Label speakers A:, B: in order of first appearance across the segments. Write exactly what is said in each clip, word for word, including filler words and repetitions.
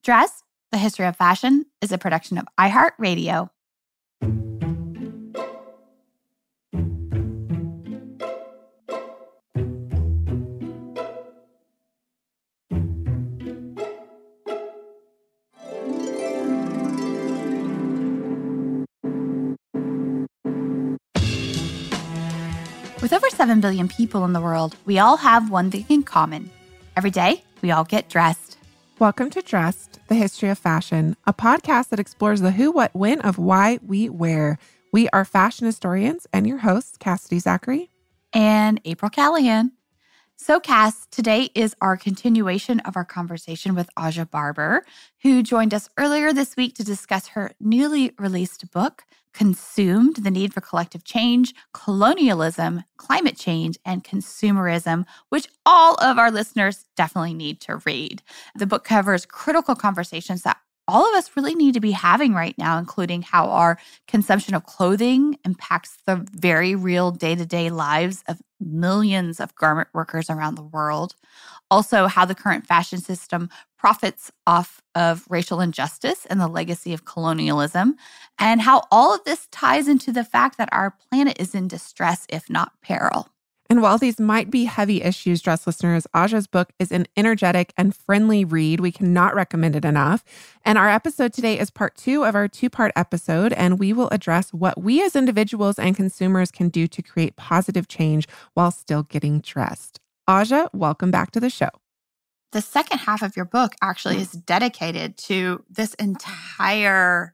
A: Dress, The History of Fashion is a production of iHeartRadio. With over seven billion people in the world, we all have one thing in common. Every day, we all get dressed.
B: Welcome to Dressed, The History of Fashion, a podcast that explores the who, what, when of why we wear. We are fashion historians and your hosts, Cassidy Zachary
A: and April Callahan. So, Cass, today is our continuation of our conversation with Aja Barber, who joined us earlier this week to discuss her newly released book, Consumed: The Need for Collective Change, Colonialism, Climate Change, and Consumerism, which all of our listeners definitely need to read. The book covers critical conversations that all of us really need to be having right now, including how our consumption of clothing impacts the very real day-to-day lives of millions of garment workers around the world. Also, how the current fashion system profits off of racial injustice and the legacy of colonialism, and how all of this ties into the fact that our planet is in distress, if not peril.
B: And while these might be heavy issues, Dress listeners, Aja's book is an energetic and friendly read. We cannot recommend it enough. And our episode today is part two of our two-part episode, and we will address what we as individuals and consumers can do to create positive change while still getting dressed. Aja, welcome back to the show.
A: The second half of your book actually is dedicated to this entire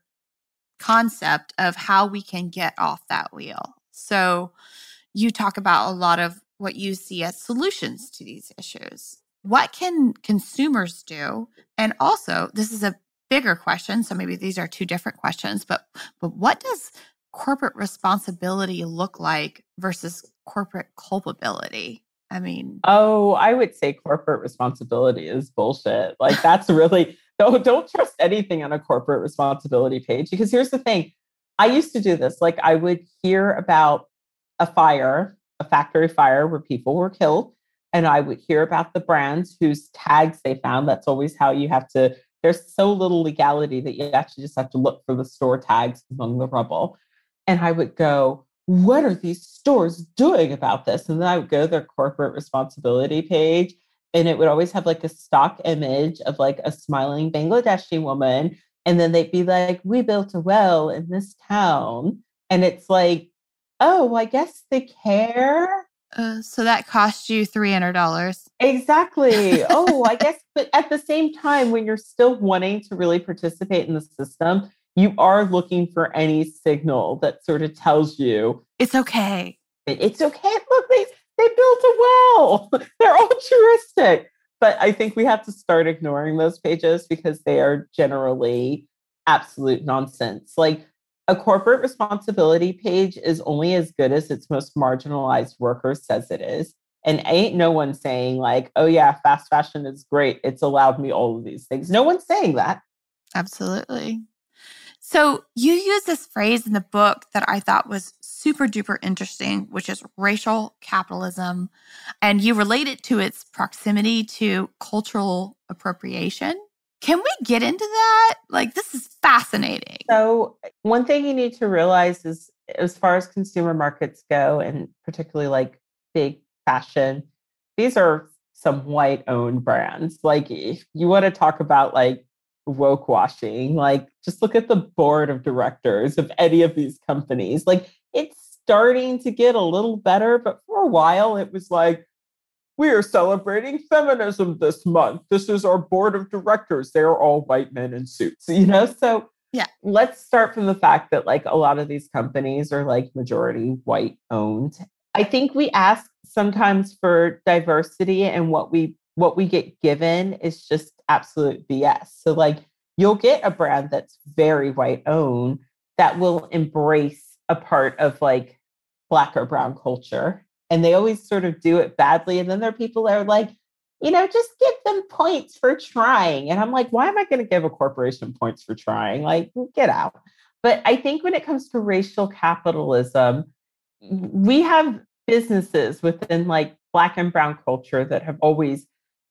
A: concept of how we can get off that wheel. So you talk about a lot of what you see as solutions to these issues. What can consumers do? And also, this is a bigger question, so maybe these are two different questions, but but what does corporate responsibility look like versus corporate culpability? I mean,
C: oh, I would say corporate responsibility is bullshit. Like that's really, don't, don't trust anything on a corporate responsibility page, because here's the thing. I used to do this. Like I would hear about a fire, a factory fire where people were killed. And I would hear about the brands whose tags they found. That's always how you have to, there's so little legality that you actually just have to look for the store tags among the rubble. And I would go, what are these stores doing about this? And then I would go to their corporate responsibility page, and it would always have like a stock image of like a smiling Bangladeshi woman. And then they'd be like, we built a well in this town. And it's like, oh, I guess they care.
A: Uh, so that cost you three hundred dollars.
C: Exactly. Oh, I guess. But at the same time, when you're still wanting to really participate in the system, you are looking for any signal that sort of tells you
A: it's okay.
C: It, it's okay. Look, they, they built a well. They're altruistic. But I think we have to start ignoring those pages because they are generally absolute nonsense. Like, a corporate responsibility page is only as good as its most marginalized worker says it is. And ain't no one saying like, oh yeah, fast fashion is great. It's allowed me all of these things. No one's saying that.
A: Absolutely. So you use this phrase in the book that I thought was super duper interesting, which is racial capitalism. And you relate it to its proximity to cultural appropriation. Can we get into that? Like, this is fascinating.
C: So one thing you need to realize is, as far as consumer markets go, and particularly like big fashion, these are some white-owned brands. Like, if you want to talk about like woke washing, like just look at the board of directors of any of these companies. Like, it's starting to get a little better, but for a while it was like, we are celebrating feminism this month. This is our board of directors. They're all white men in suits, you know? So
A: yeah,
C: let's start from the fact that like a lot of these companies are like majority white owned. I think we ask sometimes for diversity, and what we what we get given is just absolute B S. So like you'll get a brand that's very white owned that will embrace a part of like Black or brown culture. And they always sort of do it badly. And then there are people that are like, you know, just give them points for trying. And I'm like, why am I going to give a corporation points for trying? Like, get out. But I think when it comes to racial capitalism, we have businesses within like Black and brown culture that have always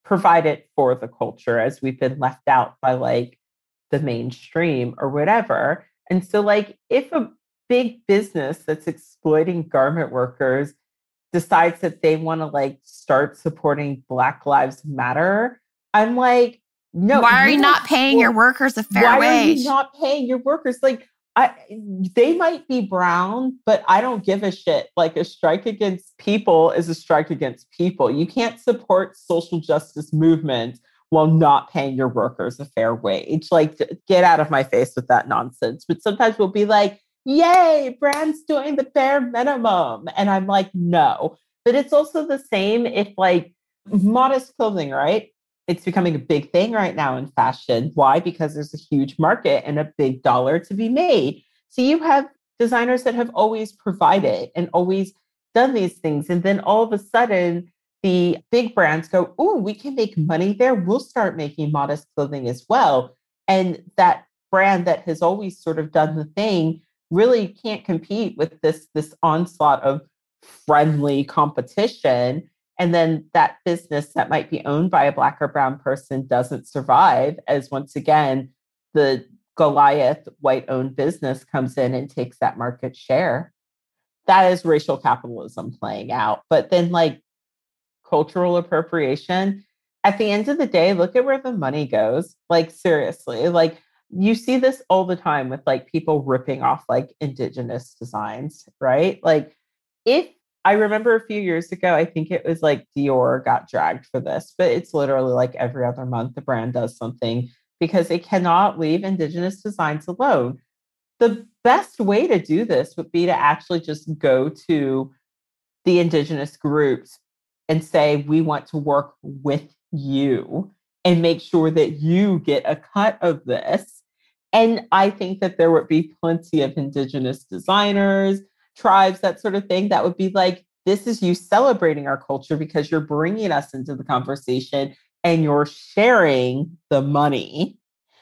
C: provide it for the culture as we've been left out by like the mainstream or whatever. And so like if a big business that's exploiting garment workers decides that they want to like start supporting Black Lives Matter, I'm like, no.
A: Why are you,
C: you
A: not paying your workers a fair
C: why
A: wage?
C: Why are you not paying your workers? Like, I, they might be brown, but I don't give a shit. Like a strike against people is a strike against people. You can't support social justice movement while not paying your workers a fair wage. Like, get out of my face with that nonsense. But sometimes we'll be like, yay, brands doing the bare minimum. And I'm like, no. But it's also the same if like modest clothing, right? It's becoming a big thing right now in fashion. Why? Because there's a huge market and a big dollar to be made. So you have designers that have always provided and always done these things. And then all of a sudden, the big brands go, oh, we can make money there. We'll start making modest clothing as well. And that brand that has always sort of done the thing really can't compete with this, this onslaught of friendly competition. And then that business that might be owned by a Black or brown person doesn't survive, as once again, the Goliath white-owned business comes in and takes that market share. That is racial capitalism playing out. But then like cultural appropriation, at the end of the day, look at where the money goes. Like seriously, like you see this all the time with like people ripping off like indigenous designs, right? Like if I remember a few years ago, I think it was like Dior got dragged for this, but it's literally like every other month the brand does something because it cannot leave indigenous designs alone. The best way to do this would be to actually just go to the indigenous groups and say, we want to work with you and make sure that you get a cut of this. And I think that there would be plenty of indigenous designers, tribes, that sort of thing, that would be like, this is you celebrating our culture because you're bringing us into the conversation and you're sharing the money.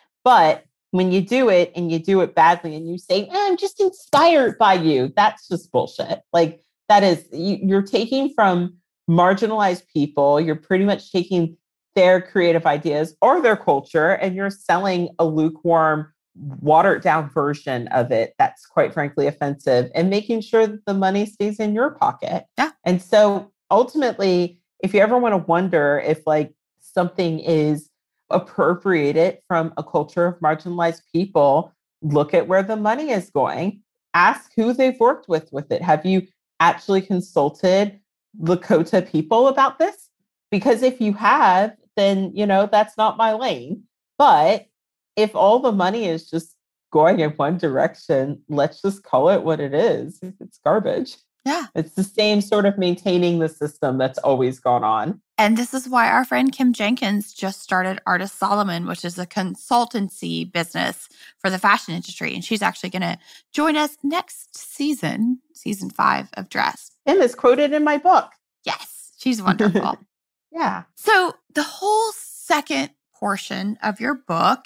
C: But when you do it and you do it badly and you say, eh, I'm just inspired by you, that's just bullshit. Like that is, you, you're taking from marginalized people, you're pretty much taking their creative ideas or their culture and you're selling a lukewarm, watered down version of it that's quite frankly offensive and making sure that the money stays in your pocket.
A: Yeah.
C: And so ultimately, if you ever want to wonder if like something is appropriated from a culture of marginalized people, look at where the money is going. Ask who they've worked with with it. Have you actually consulted Lakota people about this? Because if you have, then, you know, that's not my lane. But if all the money is just going in one direction, let's just call it what it is. It's garbage.
A: Yeah.
C: It's the same sort of maintaining the system that's always gone on.
A: And this is why our friend Kim Jenkins just started Artist Solomon, which is a consultancy business for the fashion industry. And she's actually going to join us next season, season five of Dress.
C: Kim is quoted in my book.
A: Yes, she's wonderful.
C: Yeah.
A: So the whole second portion of your book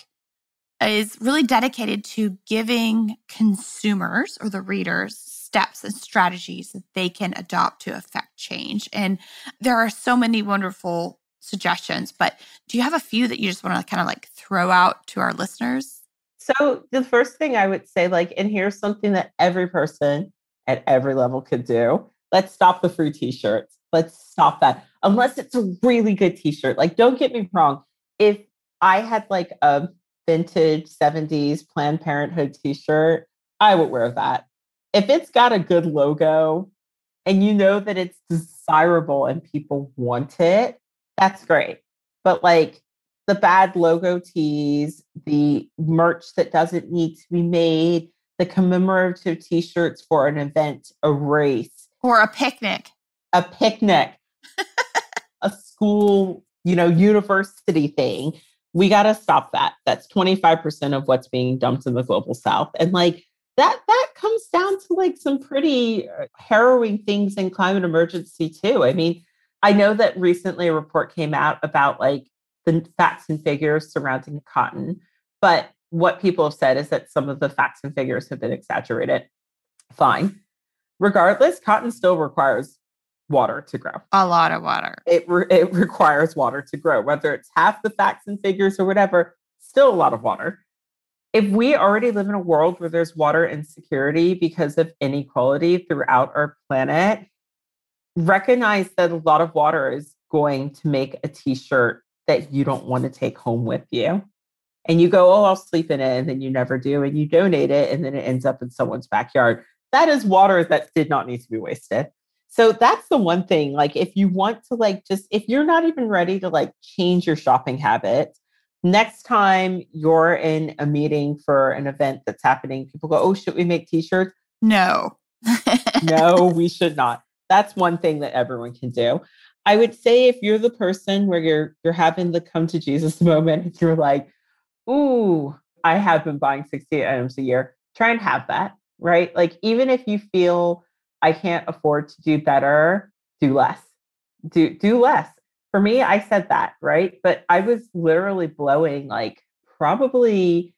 A: is really dedicated to giving consumers or the readers steps and strategies that they can adopt to affect change. And there are so many wonderful suggestions, but do you have a few that you just want to kind of like throw out to our listeners?
C: So the first thing I would say, like, and here's something that every person at every level could do. Let's stop the free t-shirts. Let's stop that. Unless it's a really good t-shirt. Like, don't get me wrong. If I had like a vintage seventies Planned Parenthood t-shirt, I would wear that. If it's got a good logo and you know that it's desirable and people want it, that's great. But like the bad logo tees, the merch that doesn't need to be made, the commemorative t-shirts for an event, a race.
A: Or a picnic.
C: A picnic. A school, you know, university thing. We got to stop that. That's twenty-five percent of what's being dumped in the global South. And like that, that comes down to like some pretty harrowing things in climate emergency too. I mean, I know that recently a report came out about like the facts and figures surrounding cotton, but what people have said is that some of the facts and figures have been exaggerated. Fine. Regardless, cotton still requires water to grow.
A: A lot of water.
C: It, re- it requires water to grow, whether it's half the facts and figures or whatever, still a lot of water. If we already live in a world where there's water insecurity because of inequality throughout our planet, recognize that a lot of water is going to make a t-shirt that you don't want to take home with you. And you go, oh, I'll sleep in it. And then you never do. And you donate it. And then it ends up in someone's backyard. That is water that did not need to be wasted. So that's the one thing, like, if you want to, like, just, if you're not even ready to, like, change your shopping habits, next time you're in a meeting for an event that's happening, people go, oh, should we make t-shirts?
A: No.
C: No, we should not. That's one thing that everyone can do. I would say if you're the person where you're, you're having the come to Jesus moment, if you're like, ooh, I have been buying sixty-eight items a year, try and have that, right? Like, even if you feel I can't afford to do better, do less, do, do less. For me, I said that, right? But I was literally blowing like probably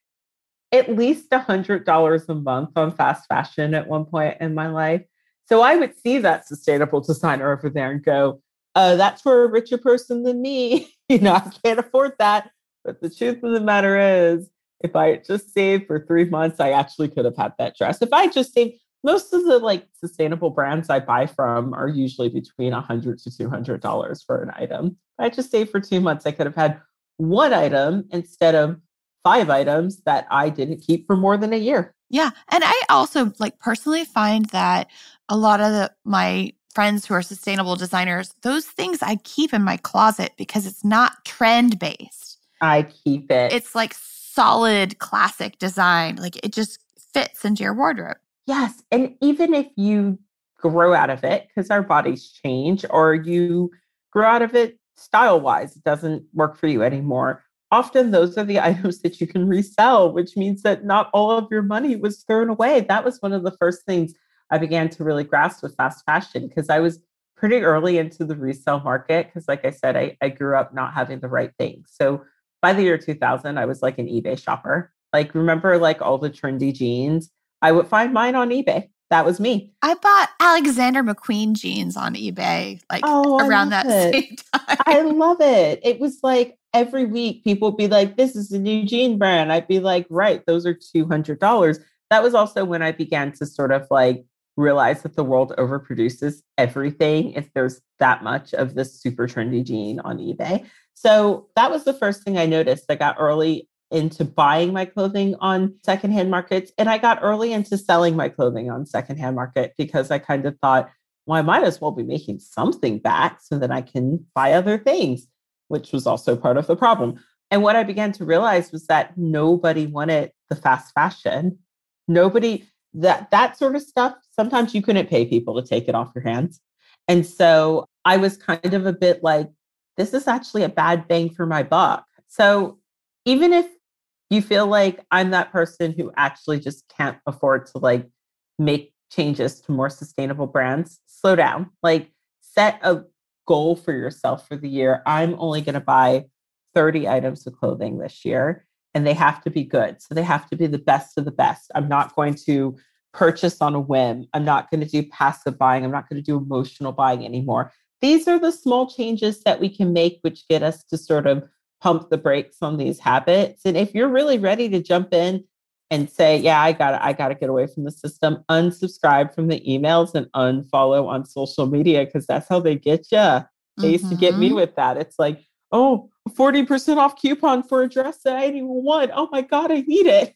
C: at least a hundred dollars a month on fast fashion at one point in my life. So I would see that sustainable designer over there and go, uh, that's for a richer person than me. You know, I can't afford that. But the truth of the matter is, if I had just saved for three months, I actually could have had that dress. If I just saved, most of the like sustainable brands I buy from are usually between one hundred to two hundred dollars for an item. If I just saved for two months, I could have had one item instead of five items that I didn't keep for more than a year.
A: Yeah. And I also like personally find that a lot of the, my friends who are sustainable designers, those things I keep in my closet because it's not trend based.
C: I keep it.
A: It's like solid classic design. Like it just fits into your wardrobe.
C: Yes. And even if you grow out of it, because our bodies change, or you grow out of it style wise, it doesn't work for you anymore. Often those are the items that you can resell, which means that not all of your money was thrown away. That was one of the first things I began to really grasp with fast fashion, because I was pretty early into the resale market. Because like I said, I, I grew up not having the right things. So by the year two thousand, I was like an eBay shopper. Like, remember like all the trendy jeans? I would find mine on eBay. That was me.
A: I bought Alexander McQueen jeans on eBay, like
C: oh,
A: around that
C: it.
A: same time.
C: I love it. It was like every week people would be like, this is a new jean brand. I'd be like, right, those are two hundred dollars. That was also when I began to sort of like realize that the world overproduces everything if there's that much of this super trendy jean on eBay. So that was the first thing I noticed. I got early into buying my clothing on secondhand markets. And I got early into selling my clothing on secondhand market because I kind of thought, well, I might as well be making something back so that I can buy other things, which was also part of the problem. And what I began to realize was that nobody wanted the fast fashion. Nobody, that, that sort of stuff, sometimes you couldn't pay people to take it off your hands. And so I was kind of a bit like, this is actually a bad bang for my buck. So even if you feel like I'm that person who actually just can't afford to like make changes to more sustainable brands, slow down. Like, set a goal for yourself for the year. I'm only going to buy thirty items of clothing this year, and they have to be good. So they have to be the best of the best. I'm not going to purchase on a whim. I'm not going to do passive buying. I'm not going to do emotional buying anymore. These are the small changes that we can make, which get us to sort of pump the brakes on these habits. And if you're really ready to jump in and say, yeah, I got I got to get away from the system, unsubscribe from the emails and unfollow on social media, because that's how they get you. They mm-hmm. used to get me with that. It's like, oh, forty percent off coupon for a dress that I didn't even want. Oh my God, I need it.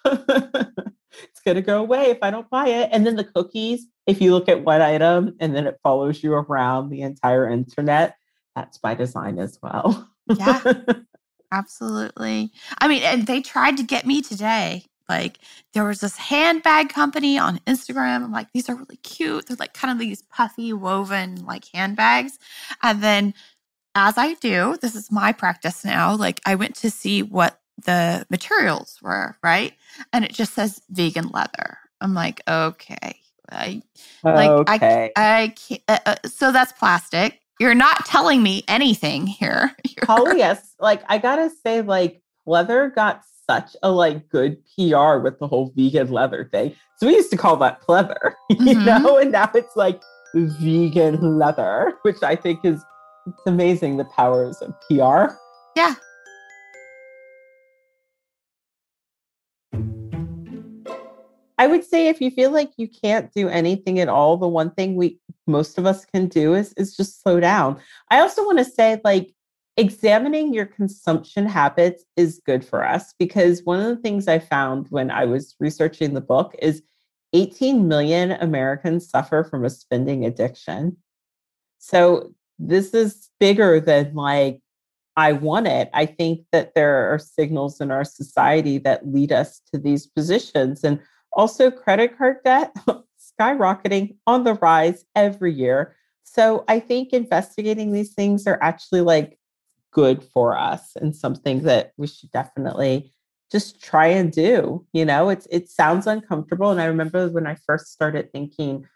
C: It's going to go away if I don't buy it. And then the cookies, if you look at one item and then it follows you around the entire internet, that's by design as well.
A: Yeah, absolutely. I mean, and they tried to get me today. Like, there was this handbag company on Instagram. I'm like, these are really cute. They're like kind of these puffy woven like handbags. And then as I do, this is my practice now. Like, I went to see what the materials were, right? And it just says vegan leather. I'm like, okay. I, like,
C: okay.
A: I, I can't, uh, uh, so that's plastic. You're not telling me anything here.
C: Holly, yes. Like, I gotta say, like, leather got such a like good P R with the whole vegan leather thing. So we used to call that pleather, you mm-hmm. know? And now it's like vegan leather, which I think is it's amazing, the powers of P R.
A: Yeah.
C: I would say if you feel like you can't do anything at all, the one thing we most of us can do is, is just slow down. I also want to say, like, examining your consumption habits is good for us, because one of the things I found when I was researching the book is eighteen million Americans suffer from a spending addiction. So this is bigger than like, I want it. I think that there are signals in our society that lead us to these positions. And also credit card debt skyrocketing on the rise every year. So I think investigating these things are actually like good for us and something that we should definitely just try and do. You know, it's it sounds uncomfortable. And I remember when I first started thinking,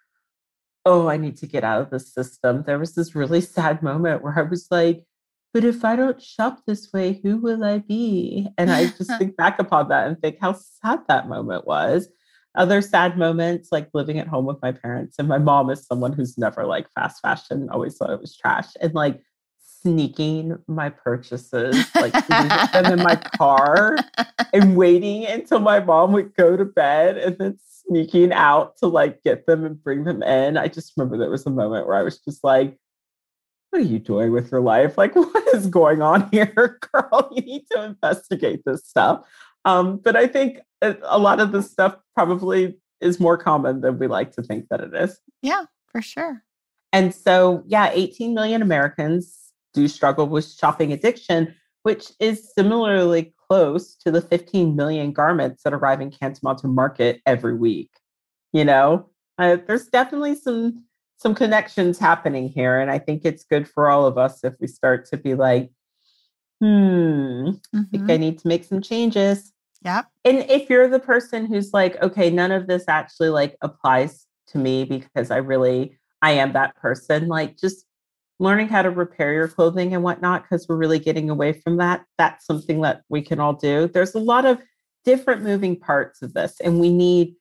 C: oh, I need to get out of the system, there was this really sad moment where I was like, but if I don't shop this way, who will I be? And I just think back upon that and think how sad that moment was. Other sad moments, like living at home with my parents. And my mom is someone who's never liked fast fashion, always thought it was trash. And like sneaking my purchases, like leaving them in my car and waiting until my mom would go to bed and then sneaking out to like get them and bring them in. I just remember there was a moment where I was just like, what are you doing with your life? Like, what is going on here, girl? You need to investigate this stuff. Um, but I think a lot of this stuff probably is more common than we like to think that it is.
A: Yeah, for sure.
C: And so, yeah, eighteen million Americans do struggle with shopping addiction, which is similarly close to the fifteen million garments that arrive in Canton Market every week. You know, uh, there's definitely some some connections happening here. And I think it's good for all of us if we start to be like, hmm, mm-hmm. I think I need to make some changes.
A: Yep.
C: And if you're the person who's like, okay, none of this actually like applies to me because I really, I am that person, like just learning how to repair your clothing and whatnot, because we're really getting away from that. That's something that we can all do. There's a lot of different moving parts of this, and we need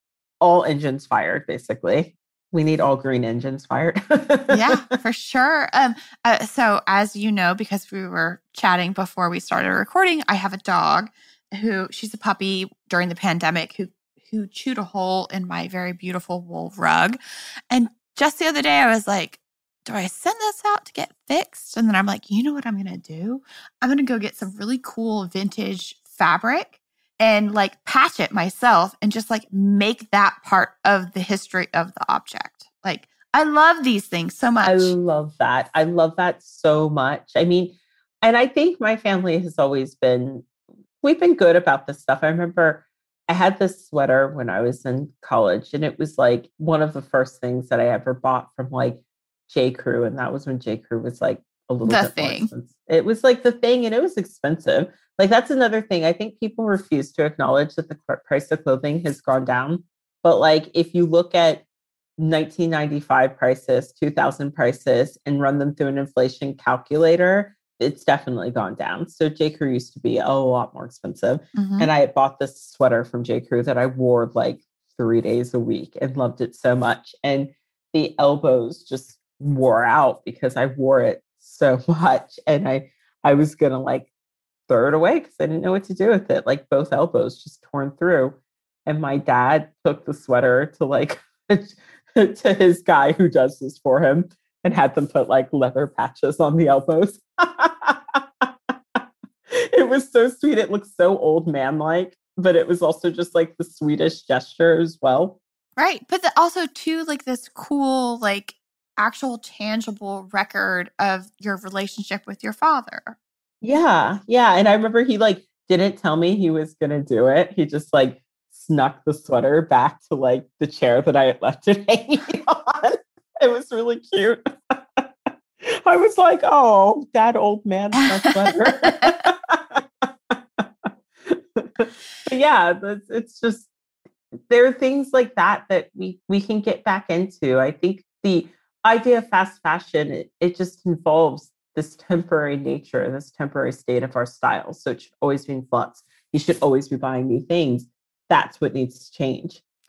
C: all engines fired, basically. We need all green engines fired.
A: Yeah, for sure. Um, uh, so as you know, because we were chatting before we started recording, I have a dog who, she's a puppy during the pandemic who, who chewed a hole in my very beautiful wool rug. And just the other day I was like, do I send this out to get fixed? And then I'm like, you know what I'm going to do? I'm going to go get some really cool vintage fabric and like patch it myself and just like make that part of the history of the object. Like, I love these things so much.
C: I love that. I love that so much. I mean, and I think my family has always been, we've been good about this stuff. I remember I had this sweater when I was in college, and it was like one of the first things that I ever bought from like J. Crew. And that was when J. Crew was like a little
A: the
C: bit
A: thing.
C: more expensive. It was like the thing, and it was expensive. Like, that's another thing. I think people refuse to acknowledge that the price of clothing has gone down. But like, if you look at nineteen ninety-five prices, two thousand prices, and run them through an inflation calculator, it's definitely gone down. So J. Crew used to be a lot more expensive. Mm-hmm. And I had bought this sweater from J. Crew that I wore like three days a week and loved it so much. And the elbows just wore out because I wore it so much. And I, I was going to like throw it away because I didn't know what to do with it. Like, both elbows just torn through. And my dad took the sweater to like, to his guy who does this for him and had them put like leather patches on the elbows. It was so sweet. It looked so old man-like, but it was also just like the sweetest gesture as well.
A: Right. But the, also too, like this cool, like actual tangible record of your relationship with your father.
C: Yeah. Yeah. And I remember he like didn't tell me he was going to do it. He just like snuck the sweater back to like the chair that I had left it hanging on. It was really cute. I was like, oh, that old man's my sweater. But yeah, it's, it's just, there are things like that that we, we can get back into. I think the idea of fast fashion, it, it just involves this temporary nature, this temporary state of our style. So it should always be in flux. You should always be buying new things. That's what needs to change.
A: Right.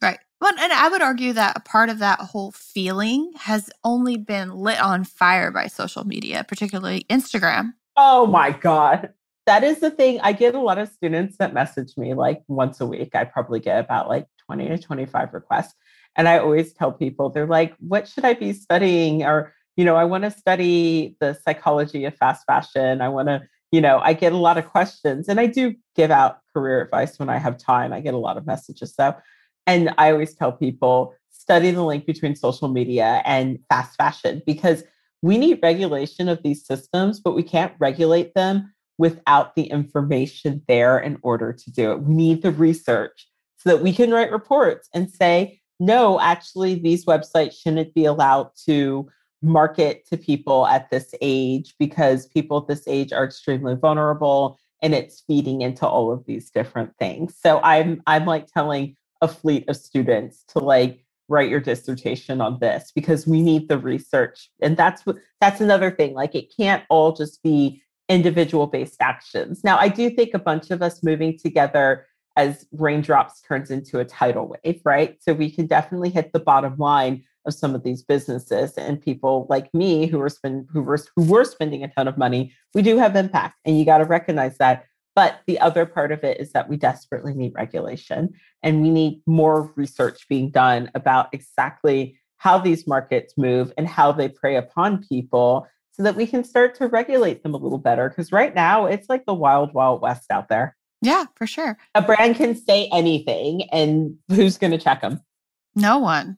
A: Well, and I would argue that a part of that whole feeling has only been lit on fire by social media, particularly Instagram.
C: Oh my God. That is the thing. I get a lot of students that message me like once a week. I probably get about like twenty to twenty-five requests. And I always tell people, they're like, what should I be studying? Or, you know, I want to study the psychology of fast fashion. I want to, you know, I get a lot of questions, and I do give out career advice when I have time. I get a lot of messages though. And I always tell people, study the link between social media and fast fashion, because we need regulation of these systems, but we can't regulate them without the information there in order to do it. We need the research so that we can write reports and say, no, actually, these websites shouldn't be allowed to market to people at this age because people at this age are extremely vulnerable, and it's feeding into all of these different things. So I'm I'm like telling a fleet of students to like write your dissertation on this, because we need the research. And that's what that's another thing. Like, it can't all just be individual based actions. Now, I do think a bunch of us moving together as raindrops turns into a tidal wave, right? So we can definitely hit the bottom line of some of these businesses, and people like me who are spend who were who were spending a ton of money. We do have impact, and you got to recognize that. But the other part of it is that we desperately need regulation, and we need more research being done about exactly how these markets move and how they prey upon people, so that we can start to regulate them a little better. Because right now it's like the wild, wild west out there.
A: Yeah, for sure.
C: A brand can say anything, and who's going to check them?
A: No one.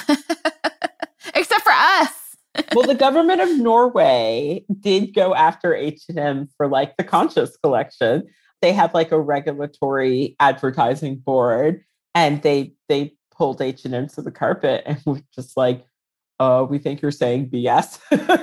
A: Except for us.
C: Well, the government of Norway did go after H and M for like the Conscious collection. They have like a regulatory advertising board, and they they pulled H and M to the carpet and were just like, uh, we think you're saying B S.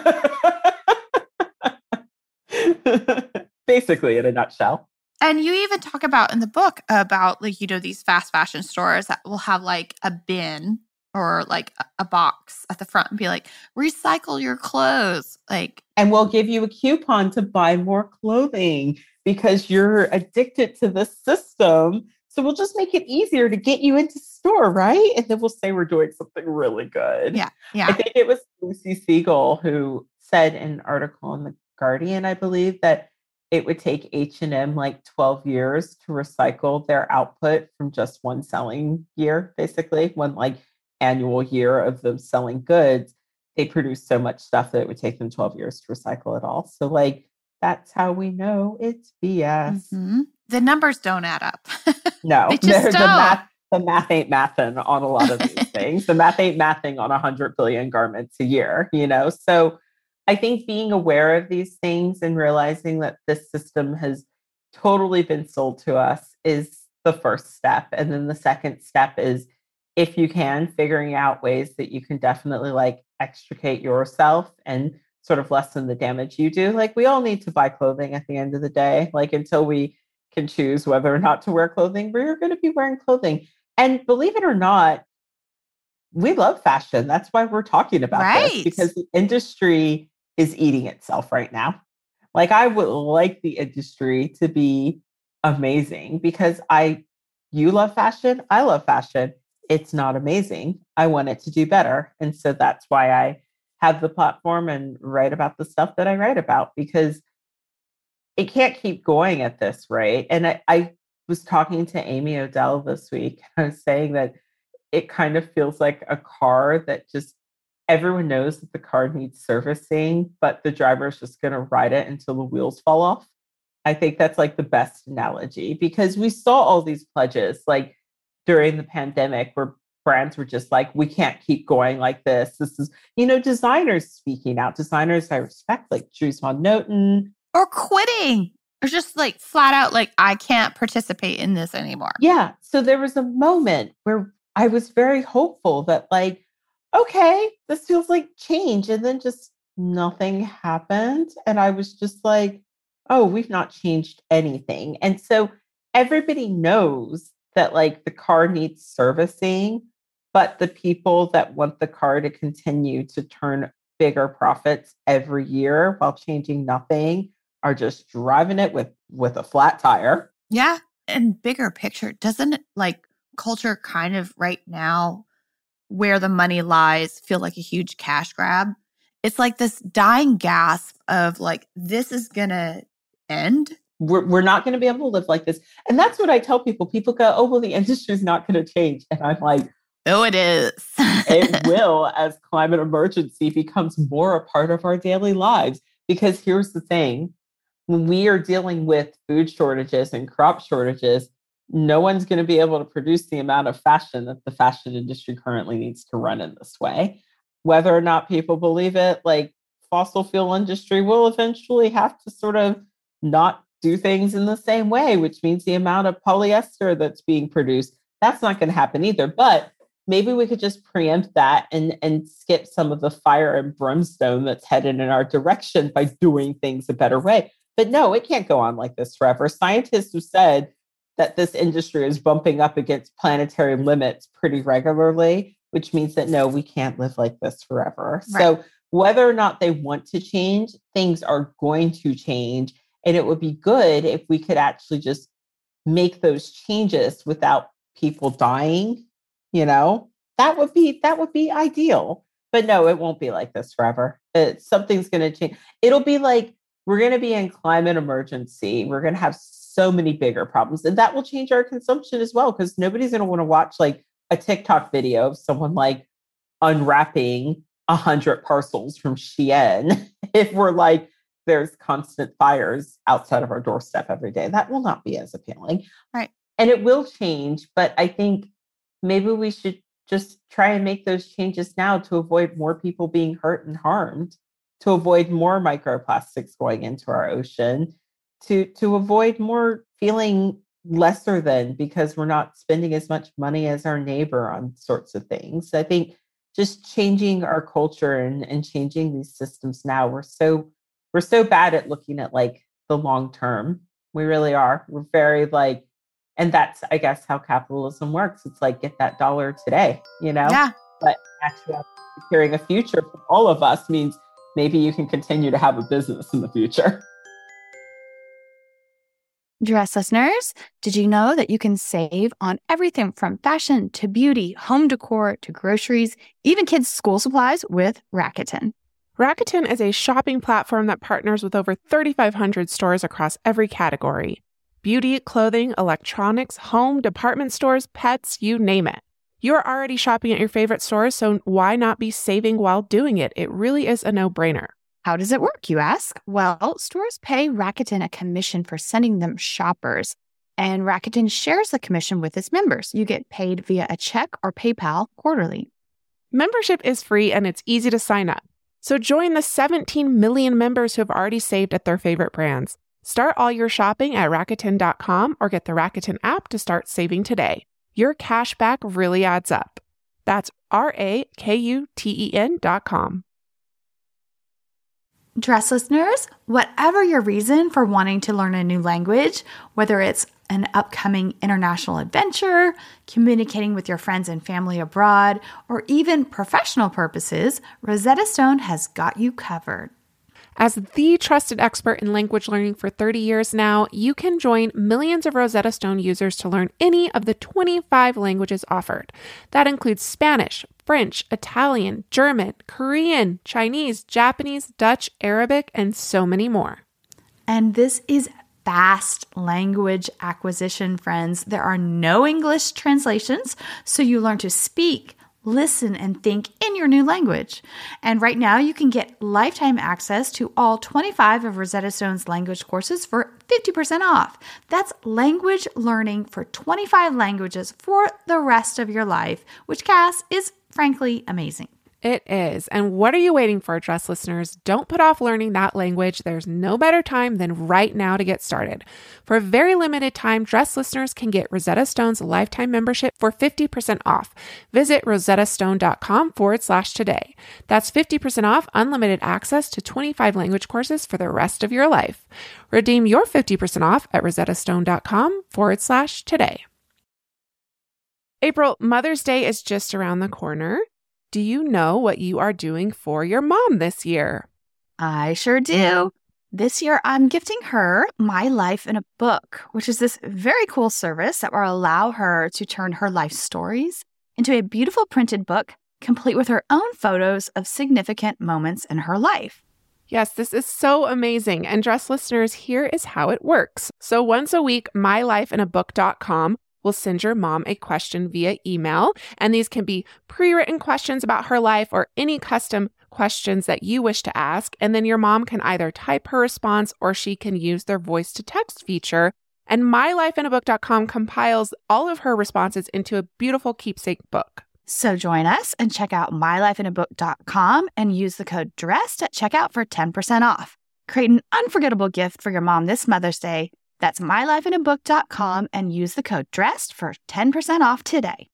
C: Basically, in a nutshell.
A: And you even talk about in the book about, like, you know, these fast fashion stores that will have like a bin or like a, a box at the front and be like, recycle your clothes. Like,
C: and we'll give you a coupon to buy more clothing because you're addicted to this system. So we'll just make it easier to get you into store, right? And then we'll say we're doing something really good.
A: Yeah. Yeah.
C: I think it was Lucy Siegel who said in an article in The Guardian, I believe, that it would take H and M like twelve years to recycle their output from just one selling year, basically, one like annual year of them selling goods. They produce so much stuff that it would take them twelve years to recycle it all. So like, that's how we know it's B S.
A: Mm-hmm. The numbers don't add up.
C: No,
A: they just don't.
C: The math, the math ain't mathing on a lot of these things. The math ain't mathing on one hundred billion garments a year, you know? So I think being aware of these things and realizing that this system has totally been sold to us is the first step. And then the second step is, if you can, figuring out ways that you can definitely like extricate yourself and sort of lessen the damage you do. Like, we all need to buy clothing at the end of the day. Like, until we can choose whether or not to wear clothing, we're going to be wearing clothing. And believe it or not, we love fashion. That's why we're talking about
A: right.
C: this, because the industry is eating itself right now. Like, I would like the industry to be amazing, because I, you love fashion. I love fashion. It's not amazing. I want it to do better. And so that's why I have the platform and write about the stuff that I write about, because it can't keep going at this rate. And I, I was talking to Amy Odell this week. I was saying that it kind of feels like a car that just, everyone knows that the car needs servicing, but the driver is just going to ride it until the wheels fall off. I think that's like the best analogy, because we saw all these pledges like during the pandemic where brands were just like, we can't keep going like this. This is, you know, designers speaking out, designers I respect, like Dries Van Noten.
A: Or quitting, or just like flat out, like, I can't participate in this anymore.
C: Yeah. So there was a moment where I was very hopeful that like, okay, this feels like change. And then just nothing happened. And I was just like, oh, we've not changed anything. And so everybody knows that like the car needs servicing, but the people that want the car to continue to turn bigger profits every year while changing nothing are just driving it with, with a flat tire.
A: Yeah. And bigger picture, doesn't it, like, culture kind of right now where the money lies feel like a huge cash grab. It's like this dying gasp of like, this is going to end.
C: We're, we're not going to be able to live like this. And that's what I tell people. People go, oh, well, the industry is not going to change. And I'm like,
A: oh, it is.
C: It will, as climate emergency becomes more a part of our daily lives. Because here's the thing, when we are dealing with food shortages and crop shortages, no one's going to be able to produce the amount of fashion that the fashion industry currently needs to run in this way. Whether or not people believe it, like fossil fuel industry will eventually have to sort of not do things in the same way, which means the amount of polyester that's being produced, that's not going to happen either. But maybe we could just preempt that and, and skip some of the fire and brimstone that's headed in our direction by doing things a better way. But no, it can't go on like this forever. Scientists have said that this industry is bumping up against planetary limits pretty regularly, which means that no, we can't live like this forever. Right. So whether or not they want to change, things are going to change. And it would be good if we could actually just make those changes without people dying, you know, that would be, that would be ideal. But no, it won't be like this forever. It, something's going to change. It'll be like, we're going to be in climate emergency. We're going to have so many bigger problems. And that will change our consumption as well, because nobody's going to want to watch like a TikTok video of someone like unwrapping a hundred parcels from Shein if we're like, there's constant fires outside of our doorstep every day. That will not be as appealing.
A: Right.
C: And it will change. But I think maybe we should just try and make those changes now to avoid more people being hurt and harmed, to avoid more microplastics going into our ocean, to, to avoid more feeling lesser than because we're not spending as much money as our neighbor on sorts of things. I think just changing our culture and, and changing these systems now, we're so we're so bad at looking at like the long term. We really are. We're very like, and that's, I guess, how capitalism works. It's like, get that dollar today, you know?
A: Yeah.
C: But actually securing a future for all of us means maybe you can continue to have a business in the future.
D: Dress listeners, did you know that you can save on everything from fashion to beauty, home decor to groceries, even kids' school supplies with Rakuten?
B: Rakuten is a shopping platform that partners with over thirty-five hundred stores across every category. Beauty, clothing, electronics, home, department stores, pets, you name it. You're already shopping at your favorite stores, so why not be saving while doing it? It really is a no-brainer.
D: How does it work, you ask? Well, stores pay Rakuten a commission for sending them shoppers, and Rakuten shares the commission with its members. You get paid via a check or PayPal quarterly.
B: Membership is free and it's easy to sign up. So join the seventeen million members who have already saved at their favorite brands. Start all your shopping at Rakuten dot com or get the Rakuten app to start saving today. Your cash back really adds up. That's R A K U T E N dot com.
A: Dress listeners, whatever your reason for wanting to learn a new language, whether it's an upcoming international adventure, communicating with your friends and family abroad, or even professional purposes, Rosetta Stone has got you covered.
B: As the trusted expert in language learning for thirty years now, you can join millions of Rosetta Stone users to learn any of the twenty-five languages offered. That includes Spanish, French, Italian, German, Korean, Chinese, Japanese, Dutch, Arabic, and so many more.
A: And this is fast language acquisition, friends. There are no English translations, so you learn to speak, listen, and think in your new language. And right now, you can get lifetime access to all twenty-five of Rosetta Stone's language courses for fifty percent off. That's language learning for twenty-five languages for the rest of your life, which, Cass, is frankly amazing.
B: It is. And what are you waiting for, Dress listeners? Don't put off learning that language. There's no better time than right now to get started. For a very limited time, Dress listeners can get Rosetta Stone's lifetime membership for fifty percent off. Visit rosettastone.com forward slash today. That's fifty percent off unlimited access to twenty-five language courses for the rest of your life. Redeem your fifty percent off at rosettastone.com forward slash today. April, Mother's Day is just around the corner. Do you know what you are doing for your mom this year?
A: I sure do.
D: This year, I'm gifting her My Life in a Book, which is this very cool service that will allow her to turn her life stories into a beautiful printed book, complete with her own photos of significant moments in her life.
B: Yes, this is so amazing. And Dress listeners, here is how it works. So once a week, my life in a book dot com will send your mom a question via email. And these can be pre-written questions about her life or any custom questions that you wish to ask. And then your mom can either type her response or she can use their voice to text feature. And my life in a book dot com compiles all of her responses into a beautiful keepsake book.
D: So join us and check out my life in a book dot com and use the code DRESSED at checkout for ten percent off. Create an unforgettable gift for your mom this Mother's Day. That's my life in a book dot com and use the code DRESSED for ten percent off today.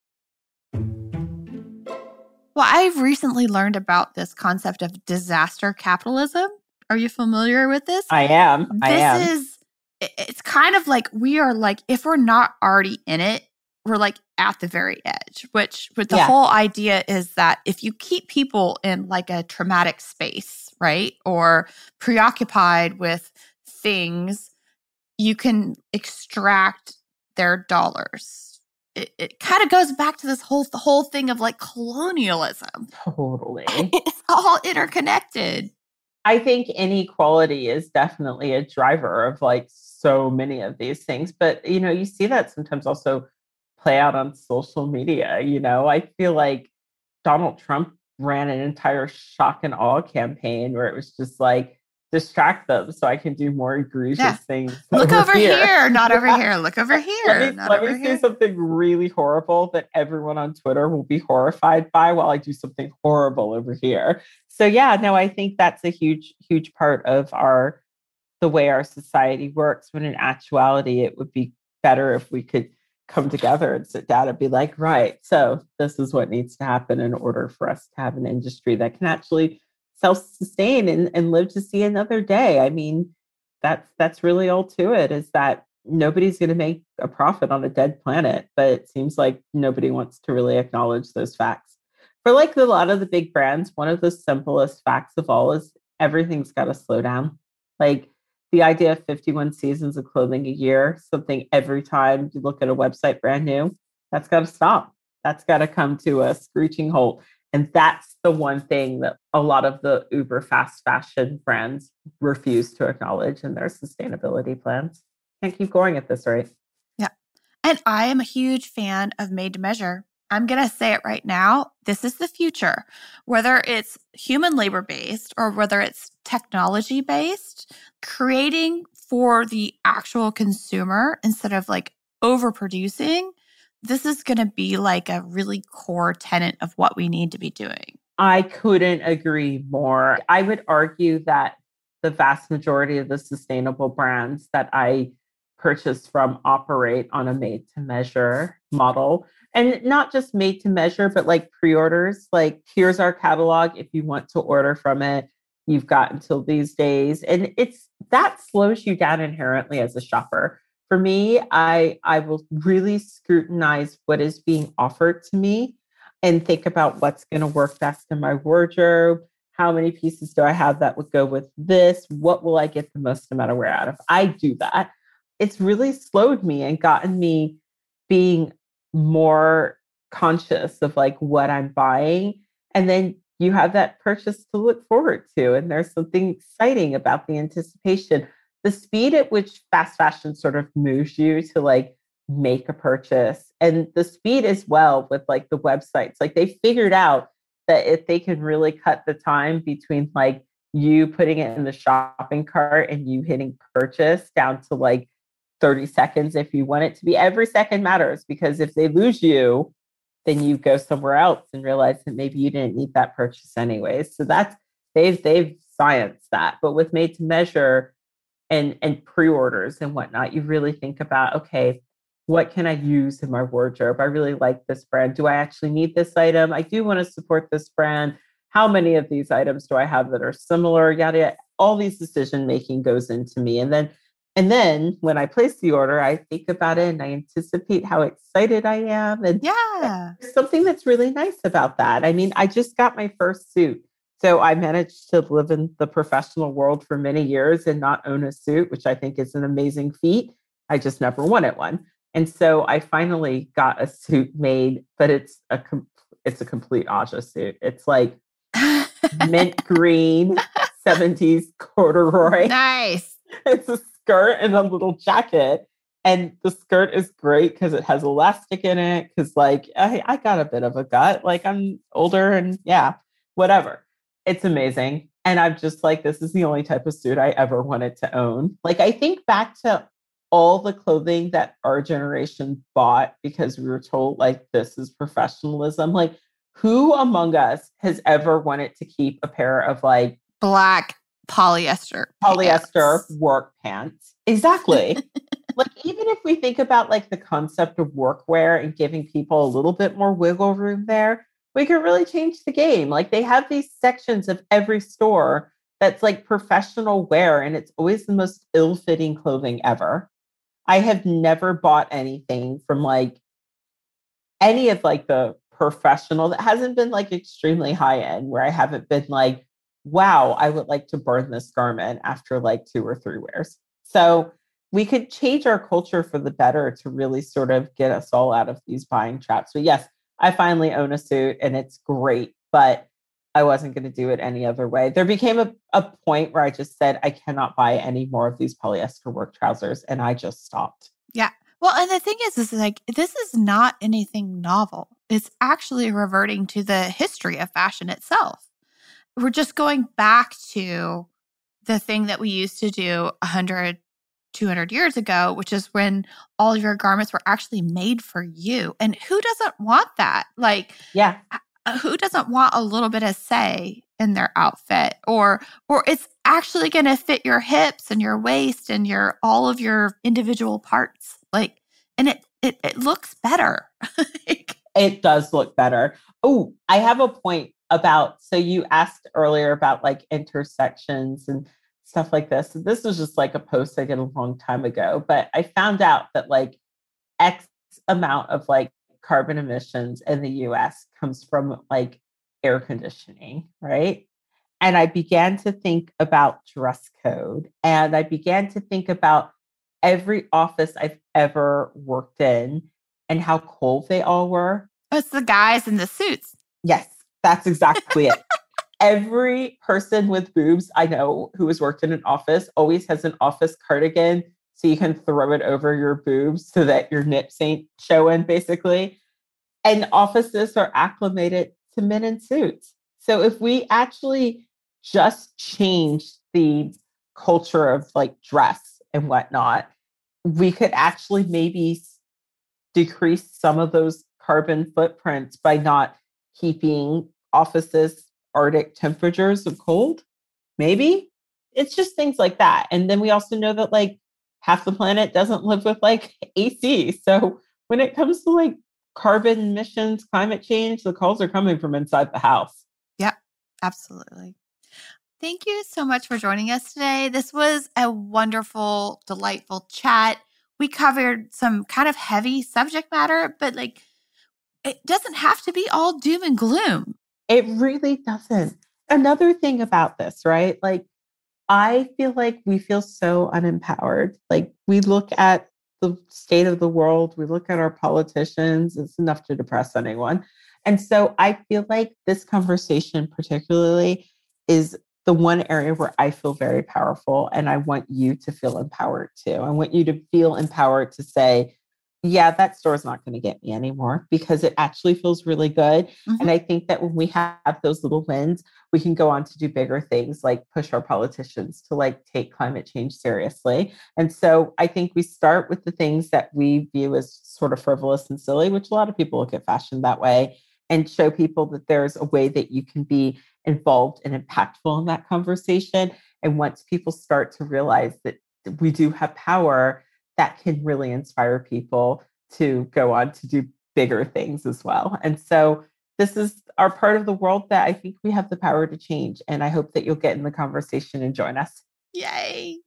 A: Well, I've recently learned about this concept of disaster capitalism. Are you familiar with this?
C: I am. I
A: this
C: am.
A: is, it's kind of like we are like, if we're not already in it, we're like at the very edge, which with the
C: Yeah.
A: whole idea is that if you keep people in like a traumatic space, right, or preoccupied with things, you can extract their dollars. It, it kind of goes back to this whole the whole thing of like colonialism.
C: Totally.
A: It's all interconnected.
C: I think inequality is definitely a driver of like so many of these things. But, you know, you see that sometimes also play out on social media. You know, I feel like Donald Trump ran an entire shock and awe campaign where it was just like, distract them so I can do more egregious
A: Yeah.
C: things.
A: Look over here,
C: here.
A: not over
C: Yeah.
A: here. Look over here,
C: Let me,
A: not
C: let
A: over
C: me
A: here.
C: say something really horrible that everyone on Twitter will be horrified by while I do something horrible over here. So yeah, no, I think that's a huge, huge part of our the way our society works, when in actuality it would be better if we could come together and sit down and be like, right, so this is what needs to happen in order for us to have an industry that can actually self-sustain and, and live to see another day. I mean, that's that's really all to it, is that nobody's going to make a profit on a dead planet, but it seems like nobody wants to really acknowledge those facts. For like a lot of the big brands, one of the simplest facts of all is everything's got to slow down. Like the idea of fifty-one seasons of clothing a year, something every time you look at a website brand new, that's got to stop. That's got to come to a screeching halt. And that's the one thing that a lot of the uber fast fashion brands refuse to acknowledge in their sustainability plans. Can't keep going at this rate.
A: Yeah. And I am a huge fan of made to measure. I'm going to say it right now. This is the future. Whether it's human labor based or whether it's technology based, creating for the actual consumer instead of like overproducing, this is going to be like a really core tenet of what we need to be doing.
C: I couldn't agree more. I would argue that the vast majority of the sustainable brands that I purchase from operate on a made to measure model. And not just made to measure, but like pre-orders, like here's our catalog. If you want to order from it, you've got until these days. And it's that slows you down inherently as a shopper. For me, I I will really scrutinize what is being offered to me and think about what's going to work best in my wardrobe. How many pieces do I have that would go with this? What will I get the most amount of wear out of? I do that. It's really slowed me and gotten me being more conscious of like what I'm buying. And then you have that purchase to look forward to. And there's something exciting about the anticipation. The speed at which fast fashion sort of moves you to like make a purchase, and the speed as well with like the websites, like they figured out that if they can really cut the time between like you putting it in the shopping cart and you hitting purchase down to like thirty seconds, if you want it to be, every second matters, because if they lose you, then you go somewhere else and realize that maybe you didn't need that purchase anyways. So that's, they've, they've scienced that. But with made to measure, and and pre-orders and whatnot, you really think about, okay, what can I use in my wardrobe? I really like this brand. Do I actually need this item? I do want to support this brand. How many of these items do I have that are similar? Yada, yada. All these decision making goes into me. And then and then when I place the order, I think about it and I anticipate how excited I am. And
A: Yeah.
C: there's something that's really nice about that. I mean, I just got my first suit So I managed to live in the professional world for many years and not own a suit, which I think is an amazing feat. I just never wanted one. And so I finally got a suit made, but it's a com- it's a complete Aja suit. It's like mint green, seventies corduroy.
A: Nice.
C: It's a skirt and a little jacket. And the skirt is great because it has elastic in it. Because, like, I, I got a bit of a gut. Like, I'm older and yeah, whatever. It's amazing. And I'm just like, this is the only type of suit I ever wanted to own. Like, I think back to all the clothing that our generation bought because we were told, like, this is professionalism. Like, who among us has ever wanted to keep a pair of, like,
A: black polyester
C: polyester
A: pants.
C: work pants? Exactly. Like, even if we think about, like, the concept of workwear and giving people a little bit more wiggle room there, we could really change the game. Like, they have these sections of every store that's like professional wear, and it's always the most ill-fitting clothing ever. I have never bought anything from, like, any of, like, the professional that hasn't been, like, extremely high end, where I haven't been like, wow, I would like to burn this garment after like two or three wears. So we could change our culture for the better to really sort of get us all out of these buying traps. But yes, I finally own a suit and it's great, but I wasn't going to do it any other way. There became a, a point where I just said, I cannot buy any more of these polyester work trousers. And I just stopped.
A: Yeah. Well, and the thing is, is like, this is not anything novel. It's actually reverting to the history of fashion itself. We're just going back to the thing that we used to do one hundred, two hundred years ago, which is when all of your garments were actually made for you. And who doesn't want that? Like,
C: yeah,
A: who doesn't want a little bit of say in their outfit? Or, or it's actually going to fit your hips and your waist and your all of your individual parts. Like, and it it it looks better.
C: It does look better. Oh, I have a point about, so you asked earlier about like intersections and stuff like this. So this was just like a post I did a long time ago, but I found out that like X amount of like carbon emissions in the U S comes from like air conditioning, right? And I began to think about dress code, and I began to think about every office I've ever worked in and how cold they all were.
A: It's the guys in the suits.
C: Yes, that's exactly it. Every person with boobs I know who has worked in an office always has an office cardigan so you can throw it over your boobs so that your nips ain't showing, basically. And offices are acclimated to men in suits. So if we actually just change the culture of like dress and whatnot, we could actually maybe decrease some of those carbon footprints by not keeping offices Arctic temperatures of cold. Maybe it's just things like that. And then we also know that like half the planet doesn't live with like A C. So when it comes to like carbon emissions, climate change, the calls are coming from inside the house.
A: Yep, absolutely. Thank you so much for joining us today. This was a wonderful, delightful chat. We covered some kind of heavy subject matter, but like it doesn't have to be all doom and gloom.
C: It really doesn't. Another thing about this, right? Like, I feel like we feel so unempowered. Like, we look at the state of the world, we look at our politicians, it's enough to depress anyone. And so I feel like this conversation particularly is the one area where I feel very powerful, and I want you to feel empowered too. I want you to feel empowered to say, yeah, that store is not going to get me anymore, because it actually feels really good. Mm-hmm. And I think that when we have those little wins, we can go on to do bigger things, like push our politicians to like take climate change seriously. And so I think we start with the things that we view as sort of frivolous and silly, which a lot of people look at fashion that way, and show people that there's a way that you can be involved and impactful in that conversation. And once people start to realize that we do have power, that can really inspire people to go on to do bigger things as well. And so this is our part of the world that I think we have the power to change. And I hope that you'll get in the conversation and join us.
A: Yay.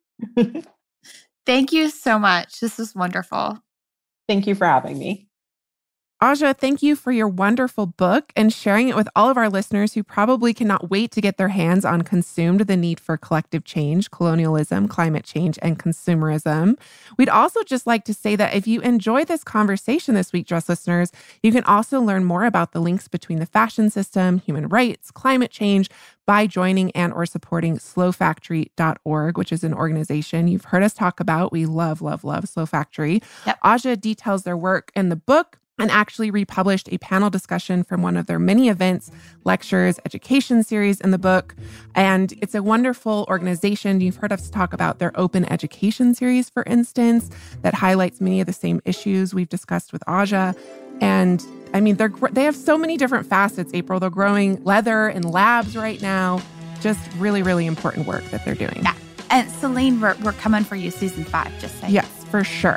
A: Thank you so much. This was wonderful.
C: Thank you for having me.
B: Aja, thank you for your wonderful book and sharing it with all of our listeners who probably cannot wait to get their hands on Consumed: The Need for Collective Change, Colonialism, Climate Change, and Consumerism. We'd also just like to say that if you enjoyed this conversation this week, Dress listeners, you can also learn more about the links between the fashion system, human rights, climate change by joining and or supporting slow factory dot org, which is an organization you've heard us talk about. We love, love, love Slow Factory.
A: Yep.
B: Aja details their work in the book and actually republished a panel discussion from one of their many events, lectures, education series in the book. And it's a wonderful organization. You've heard us talk about their open education series, for instance, that highlights many of the same issues we've discussed with Aja. And I mean, they're they have so many different facets, April. They're growing leather in labs right now. Just really, really important work that they're doing.
A: Yeah. And Celine, we're, we're coming for you season five, just saying.
B: Yes, for sure.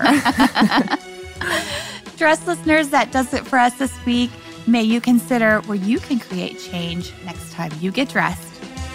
A: Dress listeners, that does it for us this week. May you consider where you can create change next time you get dressed.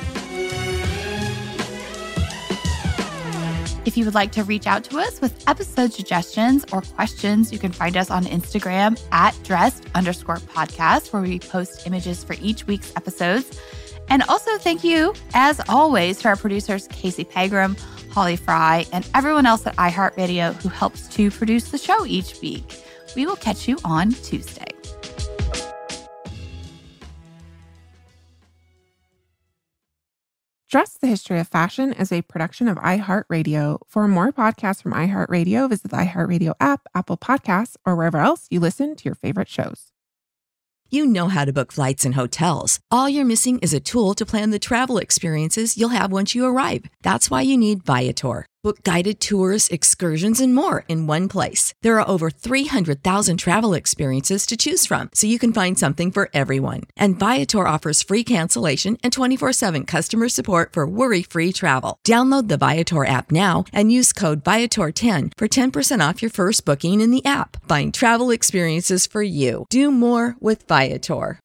A: If you would like to reach out to us with episode suggestions or questions, you can find us on Instagram at dressed underscore podcast, where we post images for each week's episodes. And also thank you, as always, to our producers, Casey Pegram, Holly Fry, and everyone else at iHeartRadio who helps to produce the show each week. We will catch you on Tuesday.
B: Dress, the History of Fashion is a production of iHeartRadio. For more podcasts from iHeartRadio, visit the iHeartRadio app, Apple Podcasts, or wherever else you listen to your favorite shows.
E: You know how to book flights and hotels. All you're missing is a tool to plan the travel experiences you'll have once you arrive. That's why you need Viator. Book guided tours, excursions, and more in one place. There are over three hundred thousand travel experiences to choose from, so you can find something for everyone. And Viator offers free cancellation and twenty-four seven customer support for worry-free travel. Download the Viator app now and use code Viator ten for ten percent off your first booking in the app. Find travel experiences for you. Do more with Viator.